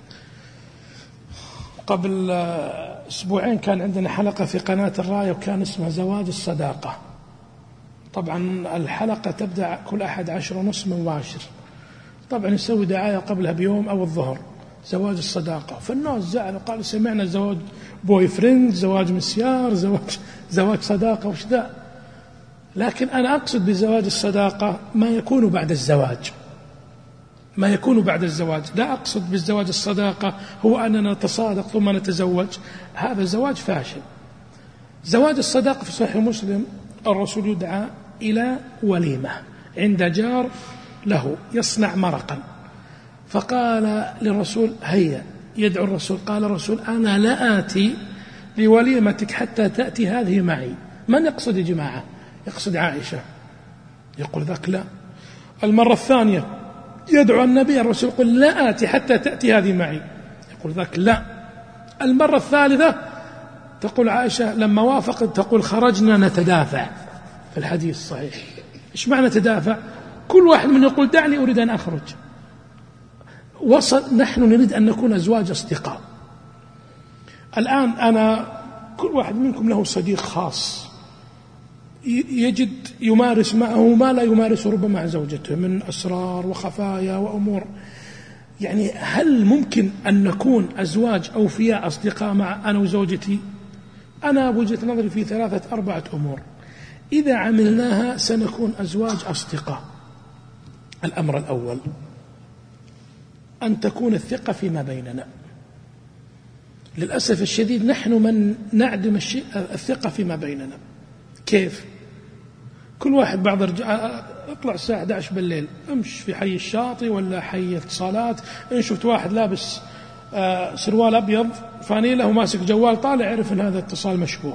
قبل أسبوعين كان عندنا حلقة في قناة الراية وكان اسمها زواج الصداقة. طبعا الحلقة تبدأ كل أحد 10:30 مباشر، طبعا نسوي دعاية قبلها بيوم أو الظهر، زواج الصداقة. فالناس زعلوا قالوا سمعنا زواج بوي فريند، زواج مسيار، زواج صداقة، وش ذا. لكن أنا أقصد بزواج الصداقة ما يكون بعد الزواج، ما يكون بعد الزواج. لا أقصد بالزواج الصداقة هو أننا نتصادق ثم نتزوج، هذا زواج فاشل. زواج الصداقة في صحيح مسلم الرسول يدعى إلى وليمة عند جار له يصنع مرقا، فقال للرسول هيا، يدعو الرسول، قال الرسول أنا لا آتي لوليمتك حتى تأتي هذه معي. من يقصد يا جماعة؟ يقصد عائشة. يقول ذاك لا. المرة الثانية يدعو النبي، الرسول يقول لا آتي حتى تأتي هذه معي، يقول ذاك لا. المرة الثالثة تقول عائشة لما وافقت تقول خرجنا نتدافع في الحديث الصحيح. إيش معنى تدافع؟ كل واحد من يقول دعني أريد أن أخرج. نحن نريد أن نكون أزواج أصدقاء. الآن أنا كل واحد منكم له صديق خاص يجد يمارس معه ما لا يمارسه ربما مع زوجته من أسرار وخفايا وأمور. يعني هل ممكن أن نكون أزواج أوفياء أصدقاء مع أنا وزوجتي؟ أنا بوجهة نظري في 3-4 أمور إذا عملناها سنكون أزواج أصدقاء. الأمر الأول أن تكون الثقة فيما بيننا. للأسف الشديد نحن من نعدم الثقة فيما بيننا. كيف؟ كل واحد بعض اطلع الساعة 11 بالليل امش في حي الشاطئ ولا حي اتصالات، إن شفت واحد لابس سروال أبيض فانيلة وماسك جوال طالع عرف أن هذا اتصال مشبوه.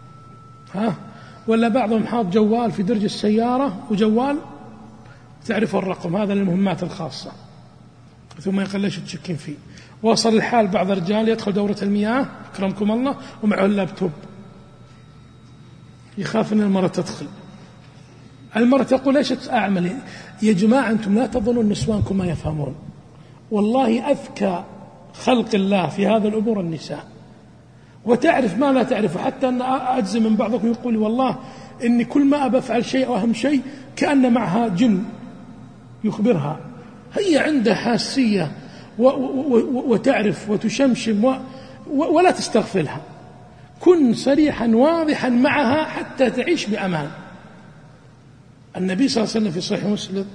ولا بعضهم حاط جوال في درج السيارة وجوال تعرف الرقم، هذا للمهمات الخاصة، ثم يقول ليش تشكين فيه. وصل الحال بعض الرجال يدخل دورة المياه أكرمكم الله ومعه اللابتوب، يخاف أن المرأة تدخل. المرأة تقول ليش أعمل؟ يا جماعة أنتم لا تظنون نسوانكم ما يفهمون، والله أذكى خلق الله في هذا الأمور النساء، وتعرف ما لا تعرف. حتى أن أجزم من بعضكم يقول والله إني كل ما أفعل شيء وأهم شيء كأن معها جن يخبرها. هي عندها حاسية وتعرف وتشمشم ولا تستغفلها. كن صريحا واضحا معها حتى تعيش بأمان. النبي صلى الله عليه وسلم في صحيح مسلم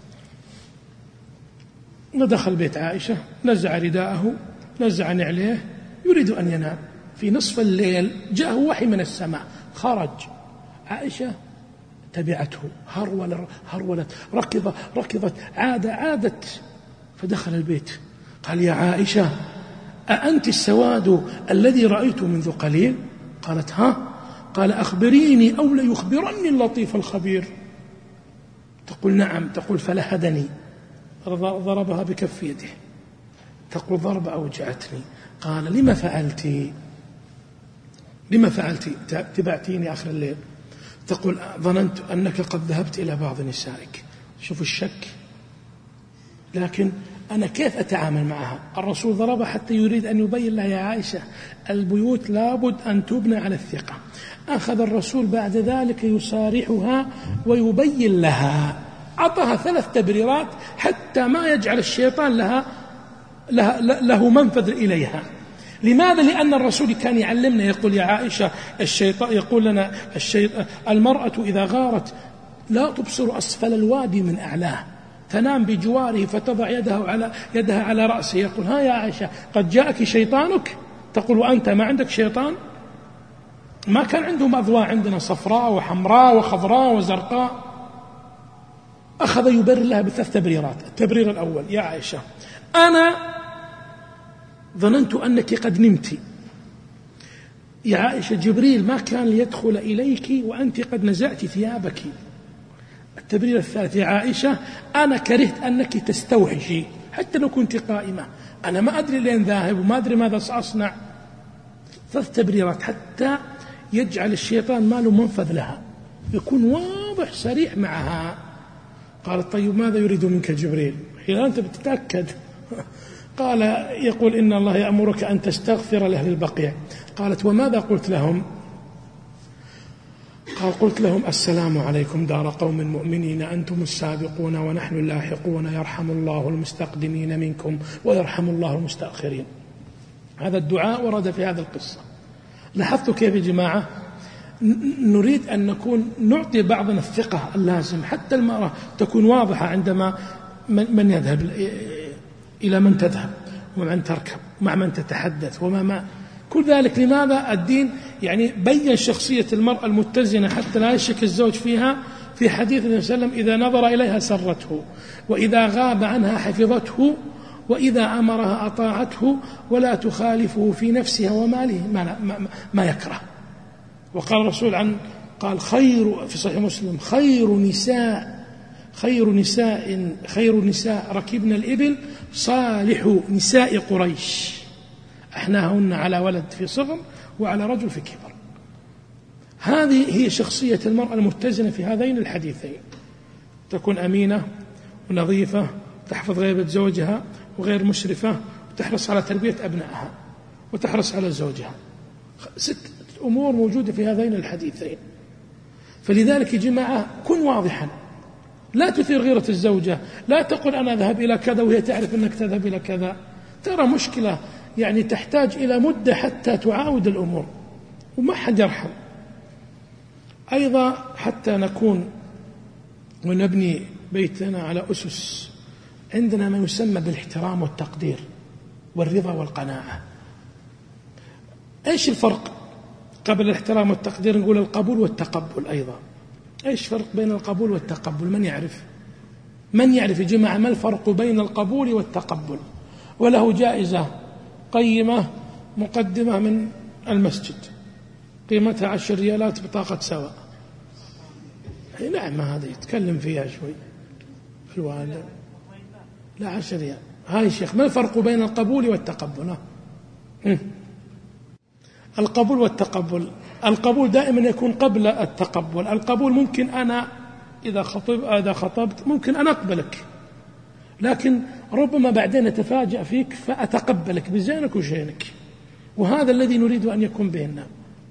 دخل بيت عائشة، نزع رداءه، نزع نعليه، يريد أن ينام. في نصف الليل جاءه وحي من السماء، خرج. عائشة تبعته، هرولت، ركضت، عادت، فدخل البيت. قال يا عائشة أأنت السواد الذي رأيته منذ قليل؟ قالت ها. قال أخبريني أو ليخبرني اللطيف الخبير. تقول نعم. تقول فلهدني، ضربها بكف يده. تقول ضربة أوجعتني. قال لما فعلتي تبعتيني آخر الليل؟ تقول ظننت أنك قد ذهبت إلى بعض نسائك. شوف الشك. لكن أنا كيف أتعامل معها؟ الرسول ضربها حتى يريد أن يبين لها يا عائشة البيوت لابد أن تبنى على الثقة. أخذ الرسول بعد ذلك يصارحها ويبين لها، أعطاها 3 تبريرات حتى ما يجعل الشيطان له منفذ إليها. لماذا؟ لأن الرسول كان يعلمنا، يقول يا عائشة الشيطان يقول لنا المرأة إذا غارت لا تبصر أسفل الوادي من أعلاه، تنام بجواره فتضع يدها على رأسه. يقول ها يا عائشة قد جاءك شيطانك؟ تقول وأنت ما عندك شيطان؟ ما كان عندهم أضواء، عندنا صفراء وحمراء وخضراء وزرقاء. أخذ يبرر لها ب3 تبريرات. التبرير الأول يا عائشة أنا ظننت أنك قد نمت. يا عائشة جبريل ما كان ليدخل إليك وأنت قد نزعت ثيابك. التبرير الثالث يا عائشة أنا كرهت أنك تستوحشي حتى لو كنت قائمة، أنا ما أدري لين ذاهب وما أدري ماذا سأصنع. 3 تبريرات حتى يجعل الشيطان ما له منفذ لها، يكون واضح صريح معها. قالت طيب ماذا يريد منك جبريل؟ إذا أنت بتتأكد. قال يقول إن الله يأمرك أن تستغفر لأهل البقيع. قالت وماذا قلت لهم؟ قال قلت لهم السلام عليكم دار قوم مؤمنين أنتم السابقون ونحن اللاحقون، يرحم الله المستقدمين منكم ويرحم الله المستأخرين. هذا الدعاء ورد في هذا القصة. لاحظتوا كيف يا جماعة نريد أن نعطي بعضنا الثقة اللازم، حتى المرأة تكون واضحة عندما من يذهب إلى من تذهب ومن تركب مع من تتحدث وما كل ذلك. لماذا؟ الدين يعني بين شخصية المرأة المتزنة حتى لا يشك الزوج فيها. في حديث النبي صلى الله عليه وسلم إذا نظر إليها سرته، وإذا غاب عنها حفظته، وإذا أمرها أطاعته، ولا تخالفه في نفسها وماله ما يكره. وقال الرسول قال خير في صحيح مسلم خير نساء ركبنا الإبل صالح نساء قريش، أحناهن على ولد في صغر وعلى رجل في كبر. هذه هي شخصية المرأة المتزنة في هذين الحديثين، تكون أمينة ونظيفة، تحفظ غيبة زوجها وغير مشرفة، وتحرص على تربية أبنائها وتحرص على زوجها. 6 أمور موجودة في هذين الحديثين. فلذلك يا جماعة كن واضحا، لا تثير غيرة الزوجة، لا تقول أنا أذهب إلى كذا وهي تعرف أنك تذهب إلى كذا. ترى مشكلة يعني تحتاج إلى مدة حتى تعاود الأمور وما حد يرحم. أيضا حتى نكون ونبني بيتنا على أسس، عندنا ما يسمى بالاحترام والتقدير والرضا والقناعة. إيش الفرق قبل الاحترام والتقدير؟ نقول القبول والتقبل أيضا. إيش فرق بين القبول والتقبل؟ من يعرف يا جماعة ما الفرق بين القبول والتقبل؟ وله جائزة قيمة مقدمة من المسجد قيمتها 10 ريالات بطاقة سواء. نعم هذا يتكلم فيها شوي الوالد. لا 10 ريال. هاي شيخ ما الفرق بين القبول والتقبل؟ القبول والتقبل، القبول دائما يكون قبل التقبل. القبول ممكن أنا إذا خطبت ممكن أنا أقبلك، لكن ربما بعدين أتفاجأ فيك فأتقبلك بزينك وشينك، وهذا الذي نريد أن يكون بيننا.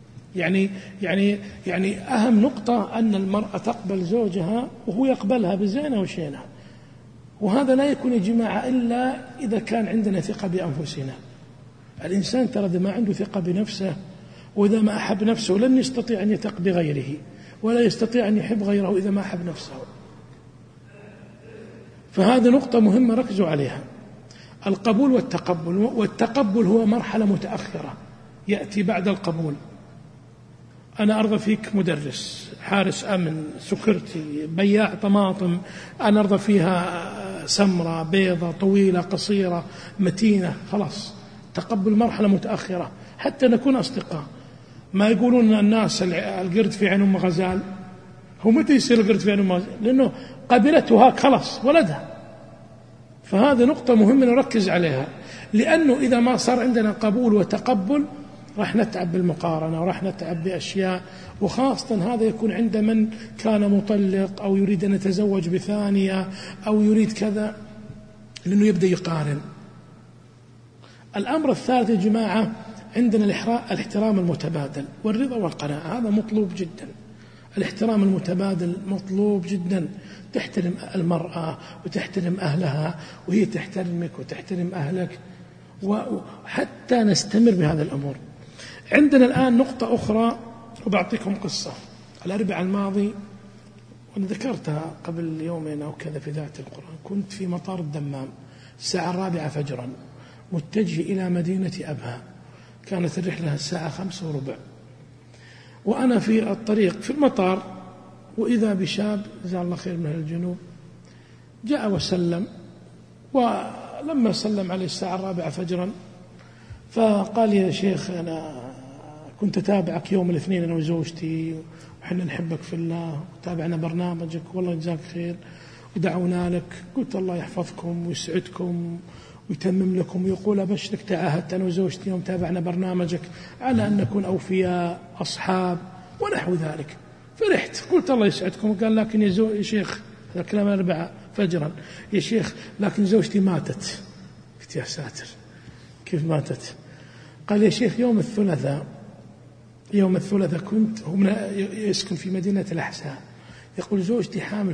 يعني أهم نقطة أن المرأة تقبل زوجها وهو يقبلها بزينه وشينها، وهذا لا يكون يا جماعة إلا إذا كان عندنا ثقة بأنفسنا. الإنسان ترى إذا ما عنده ثقة بنفسه وإذا ما أحب نفسه لن يستطيع أن يثق بغيره، ولا يستطيع أن يحب غيره إذا ما أحب نفسه. فهذه نقطة مهمة ركزوا عليها، القبول والتقبل. والتقبل هو مرحلة متأخرة يأتي بعد القبول. أنا أرضى فيك مدرس، حارس أمن، سكرتي، بياع طماطم، أنا أرضى فيها سمرة، بيضة، طويلة، قصيرة، متينة، خلاص. تقبل مرحلة متأخرة حتى نكون أصدقاء. ما يقولون الناس القرد في عين أم غزال، هو متى يصير القرد في عين أم غزال؟ لأنه قبلته هاك خلاص ولدها. فهذه نقطة مهمة نركز عليها، لأنه إذا ما صار عندنا قبول وتقبل راح نتعب بالمقارنة وراح نتعب بأشياء، وخاصة هذا يكون عند من كان مطلق أو يريد أن يتزوج بثانية أو يريد كذا، لأنه يبدأ يقارن. الأمر الثالث يا جماعة عندنا الاحترام المتبادل والرضا والقناعة. هذا مطلوب جدا، الاحترام المتبادل مطلوب جدا. تحترم المرأة وتحترم أهلها وهي تحترمك وتحترم أهلك، وحتى نستمر بهذا الأمور. عندنا الآن نقطة أخرى وبعطيكم قصة. الأربعاء الماضي وأنا ذكرتها قبل يومين أو كذا في ذات القرآن، كنت في مطار الدمام الساعة 4 فجرا متجه إلى مدينة أبها. كانت الرحلة الساعة 5:15، وأنا في الطريق في المطار وإذا بشاب جزاه الله خير من الجنوب جاء وسلم، ولما سلم عليه الساعة 4 فجرا فقال يا شيخ أنا كنت أتابعك يوم الاثنين أنا وزوجتي وحنا نحبك في الله وتابعنا برنامجك والله يجزاك خير ودعونا لك. قلت الله يحفظكم ويسعدكم ويتمم لكم ويقول أبشرك تعاهدت أنا وزوجتي يوم تابعنا برنامجك على أن نكون أوفياء أصحاب ونحو ذلك. فرحت قلت الله يسعدكم. قال لكن يا شيخ، هذا كلام 4 فجرا، يا شيخ لكن زوجتي ماتت. قلت يا ساتر كيف ماتت؟ قال يا شيخ يوم الثلاثاء كنت يسكن في مدينة الأحساء، يقول زوجتي حامل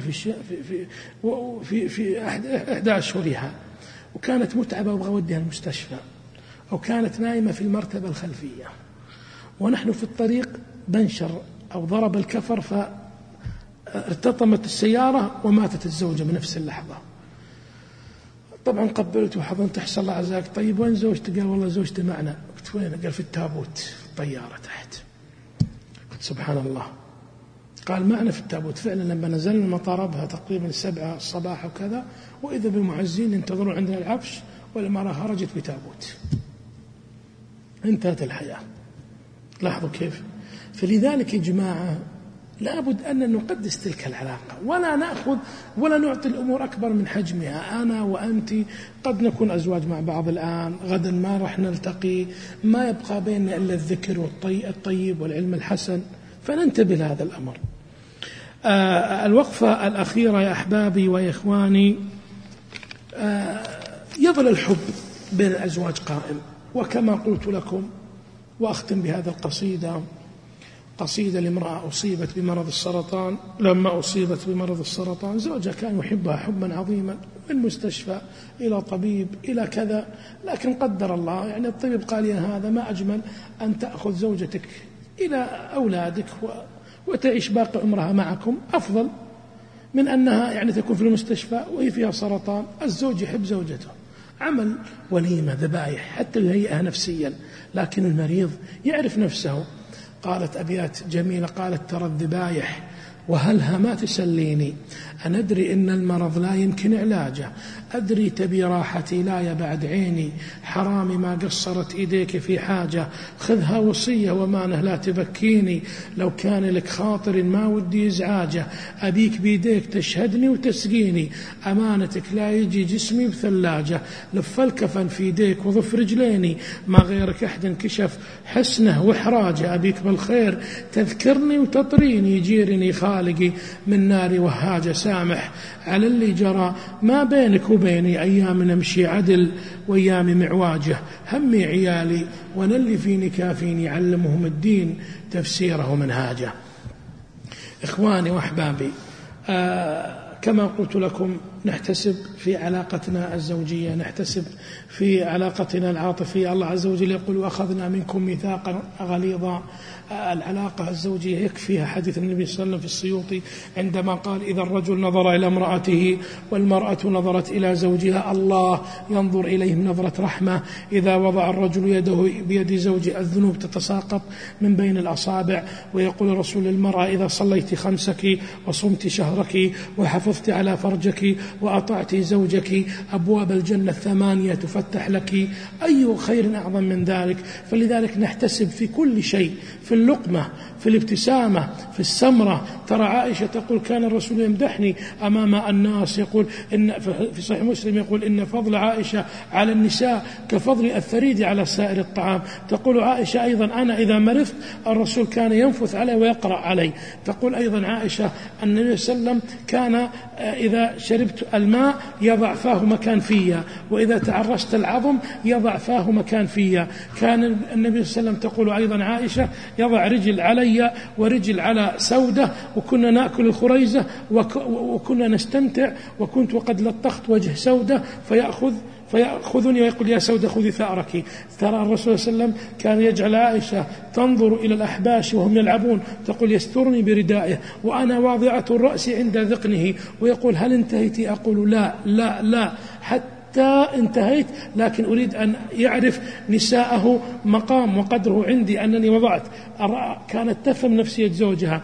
في 11 أشهرها وكانت متعبة وابغى اوديها المستشفى، أو كانت نايمة في المرتبة الخلفية، ونحن في الطريق بنشر أو ضرب الكفر فارتطمت السيارة وماتت الزوجة بنفس اللحظة. طبعا قبلت وحضنت أحسن الله عزاك. طيب وين زوجتي؟ قال والله زوجتي معنا. قلت وين؟ قال في التابوت في الطيارة تحت. قلت سبحان الله. قال معنا في التابوت. فعلا لما نزلنا المطار بها تقريبا 7 الصباح وكذا، وإذا بالمعزين ينتظرون عندنا العفش والمرأة خرجت بتابوت. انتهت الحياة. لاحظوا كيف. فلذلك يا جماعة لابد أن نقدس تلك العلاقة، ولا نأخذ ولا نعطي الأمور أكبر من حجمها. أنا وأنت قد نكون أزواج مع بعض الآن، غدا ما رح نلتقي، ما يبقى بيننا إلا الذكر والطيب والعلم الحسن، فننتبه لهذا الأمر. الوقفة الأخيرة يا أحبابي وإخواني، يظل الحب بين الأزواج قائم. وكما قلت لكم، وأختم بهذا القصيدة، قصيدة لامرأة أصيبت بمرض السرطان. لما أصيبت بمرض السرطان زوجها كان يحبها حبا عظيما، من مستشفى إلى طبيب إلى كذا، لكن قدر الله، يعني الطبيب قال يا هذا ما أجمل أن تأخذ زوجتك إلى أولادك وتعيش باقي عمرها معكم، أفضل من أنها يعني تكون في المستشفى وهي فيها سرطان. الزوج يحب زوجته، عمل وليمة ذبائح حتى يهيئها نفسيا، لكن المريض يعرف نفسه. قالت أبيات جميلة، قالت ترى الذبايح وهلها ما تسليني، أنا أدري إن المرض لا يمكن علاجه، أدري تبي راحتي لا يبعد عيني، حرامي ما قصرت إيديك في حاجة، خذها وصية ومانه لا تبكيني، لو كان لك خاطر ما ودي إزعاجه، أبيك بيديك تشهدني وتسقيني، أمانتك لا يجي جسمي بثلاجة، لف الكفن في يديك وضف رجليني، ما غيرك أحد انكشف حسنه وإحراجه، أبيك بالخير تذكرني وتطريني، يجيرني خالقي من نار وهاجة، سامح على اللي جرى ما بينك وبيني، أيام نمشي عدل وأيام معواجه، همي عيالي وانا اللي فيني كافيني، علمهم الدين تفسيره ومنهاجه. إخواني وأحبابي، كما قلت لكم، نحتسب في علاقتنا الزوجية، نحتسب في علاقتنا العاطفية. الله عز وجل يقول وأخذنا منكم ميثاقا غليظا. العلاقة الزوجية يكفيها حديث النبي صلى الله عليه وسلم في السيوطي عندما قال إذا الرجل نظر إلى امرأته والمرأة نظرت إلى زوجها الله ينظر إليهم نظرة رحمة، إذا وضع الرجل يده بيد زوجه الذنوب تتساقط من بين الأصابع. ويقول الرسول للمرأة إذا صليت خمسك وصمت شهرك وحفظت على فرجك وأطعت زوجك أبواب الجنة 8 تفتح لك، أي خير أعظم من ذلك؟ فلذلك نحتسب في كل شيء، في اللقمة، في الابتسامة، في السمرة. ترى عائشة تقول كان الرسول يمدحني أمام الناس، يقول إن في صحيح مسلم يقول إن فضل عائشة على النساء كفضل الثريد على سائر الطعام. تقول عائشة أيضا أنا إذا مرضت الرسول كان ينفث علي ويقرأ علي. تقول أيضا عائشة النبي صلى الله عليه وسلم كان إذا شربت الماء يضع فاه مكان فيا، وإذا تعرشت العظم يضع فاه مكان فيا. كان النبي صلى الله عليه وسلم تقول أيضا عائشة يضع رجل علي ورجل على سودة، وكنا نأكل الخريزة وكنا نستمتع، وكنت وقد لطخت وجه سودة فيأخذني ويقول يا سودة خذي ثأرك. ترى الرسول صلى الله عليه وسلم كان يجعل عائشة تنظر إلى الأحباش وهم يلعبون، تقول يسترني بردائه وأنا واضعة الرأس عند ذقنه، ويقول هل انتهيت؟ أقول لا لا لا حتى انتهيت، لكن أريد أن يعرف نساءه مقام وقدره عندي أنني وضعت. كانت تفهم نفسية زوجها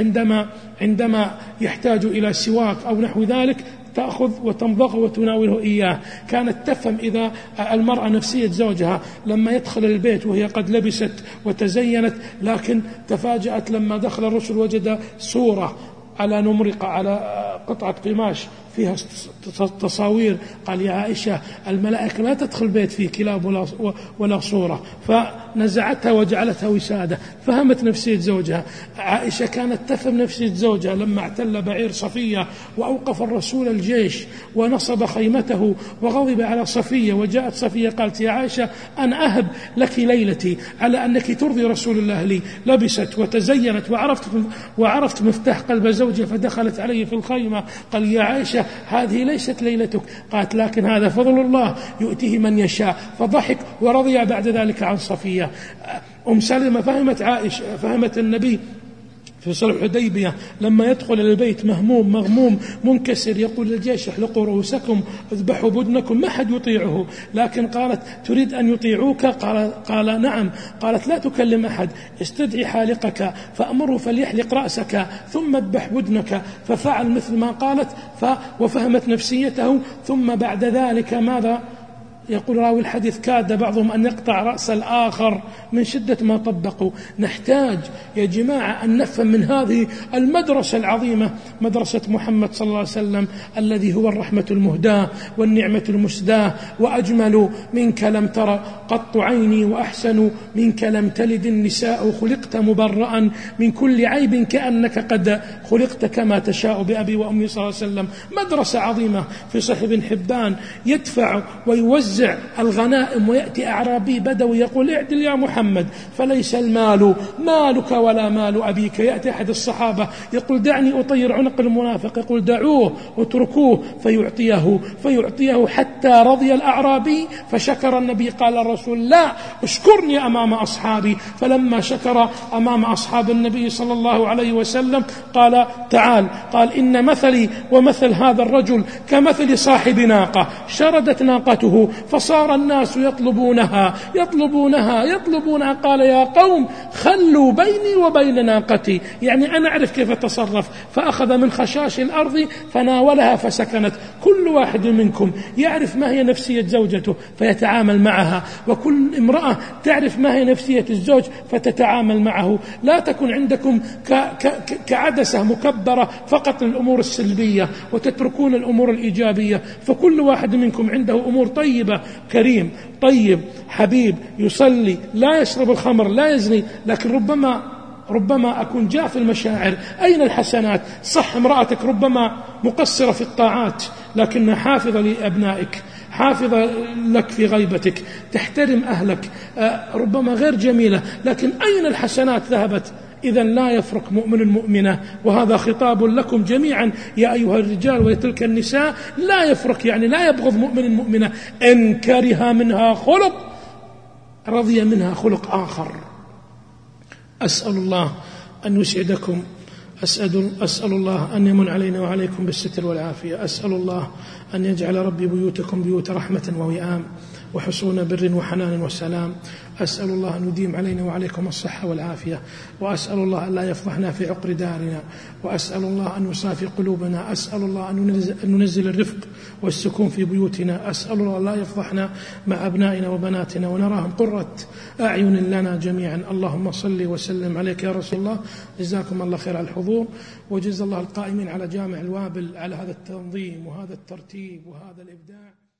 عندما يحتاج إلى سواك أو نحو ذلك تأخذ وتمضغه وتناوله إياه. كانت تفهم إذا المرأة نفسية زوجها لما يدخل البيت وهي قد لبست وتزينت، لكن تفاجأت لما دخل الرسول وجد صورة على نمرقة على قطعة قماش فيها تصاوير، قال يا عائشة الملائكة لا تدخل بيت فيه كلاب ولا صورة، فنزعتها وجعلتها وسادة. فهمت نفسية زوجها. عائشة كانت تفهم نفسية زوجها لما اعتل بعير صفية وأوقف الرسول الجيش ونصب خيمته وغضب على صفية، وجاءت صفية قالت يا عائشة أنا أهب لك ليلتي على أنك ترضي رسول الله لي. لبست وتزينت وعرفت مفتاح قلب زوجها فدخلت عليه في الخيمة. قال يا عائشة هذه ليست ليلتك، قالت لكن هذا فضل الله يؤتيه من يشاء. فضحك ورضي بعد ذلك عن صفية. سلمة فهمت عائشة، فهمت النبي في صلح الحديبية لما يدخل البيت مهموم مغموم منكسر يقول للجيش احلقوا رؤوسكم اذبحوا بدنكم، ما حد يطيعه. لكن قالت تريد أن يطيعوك؟ قال نعم. قالت لا تكلم أحد، استدعي حالقك فأمره فليحلق رأسك ثم اذبح بدنك. ففعل مثل ما قالت وفهمت نفسيته. ثم بعد ذلك ماذا يقول راوي الحديث كاد بعضهم أن يقطع رأس الآخر من شدة ما طبقوا. نحتاج يا جماعة أن نفهم من هذه المدرسة العظيمة، مدرسة محمد صلى الله عليه وسلم الذي هو الرحمة المهداة والنعمة المسداة. وأجمل منك لم تر قط عيني، وأحسن منك لم تلد النساء، خلقت مبرأ من كل عيب كأنك قد خلقت كما تشاء بأبي وأمي صلى الله عليه وسلم. مدرسة عظيمة. في صحيح ابن حبان يدفع ويوزع الغنائم ويأتي أعرابي بدوي يقول اعدل يا محمد فليس المال مالك ولا مال أبيك. يأتي أحد الصحابة يقول دعني أطير عنق المنافق، يقول دعوه اتركوه، فيعطيه حتى رضي الأعرابي فشكر النبي. قال الرسول لا، اشكرني أمام أصحابي. فلما شكر أمام أصحاب النبي صلى الله عليه وسلم قال تعال، قال إن مثلي ومثل هذا الرجل كمثل صاحب ناقة شردت ناقته فصار الناس يطلبونها. قال يا قوم خلوا بيني وبين ناقتي، يعني أنا أعرف كيف أتصرف. فأخذ من خشاش الأرض فناولها فسكنت. كل واحد منكم يعرف ما هي نفسية زوجته فيتعامل معها، وكل امرأة تعرف ما هي نفسية الزوج فتتعامل معه. لا تكن عندكم كعدسة مكبرة فقط للأمور السلبية وتتركون الأمور الإيجابية. فكل واحد منكم عنده أمور طيبة، كريم طيب حبيب يصلي لا يشرب الخمر لا يزني، لكن ربما أكون جاف المشاعر. أين الحسنات؟ صح امرأتك ربما مقصرة في الطاعات لكنها حافظة لأبنائك، حافظة لك في غيبتك، تحترم أهلك، ربما غير جميلة، لكن أين الحسنات ذهبت؟ إذن لا يفرق مؤمن مؤمنة. وهذا خطاب لكم جميعا يا أيها الرجال وتلك النساء. لا يفرق، يعني لا يبغض مؤمن مؤمنة، إن كره منها خلق رضي منها خلق آخر. أسأل الله أن يسعدكم، أسأل الله أن يمن علينا وعليكم بالستر والعافية. أسأل الله أن يجعل ربي بيوتكم بيوت رحمة ووئام وحصون بر وحنان وسلام. أسأل الله أن يديم علينا وعليكم الصحة والعافية. وأسأل الله أن لا يفضحنا في عقر دارنا. وأسأل الله أن يصافي قلوبنا. أسأل الله أن ننزل الرفق والسكون في بيوتنا. أسأل الله أن لا يفضحنا مع أبنائنا وبناتنا ونراهم قرة أعين لنا جميعا. اللهم صل وسلم عليك يا رسول الله. جزاكم الله خير على الحضور، وجزا الله القائمين على جامع الوابل على هذا التنظيم وهذا الترتيب وهذا الإبداع.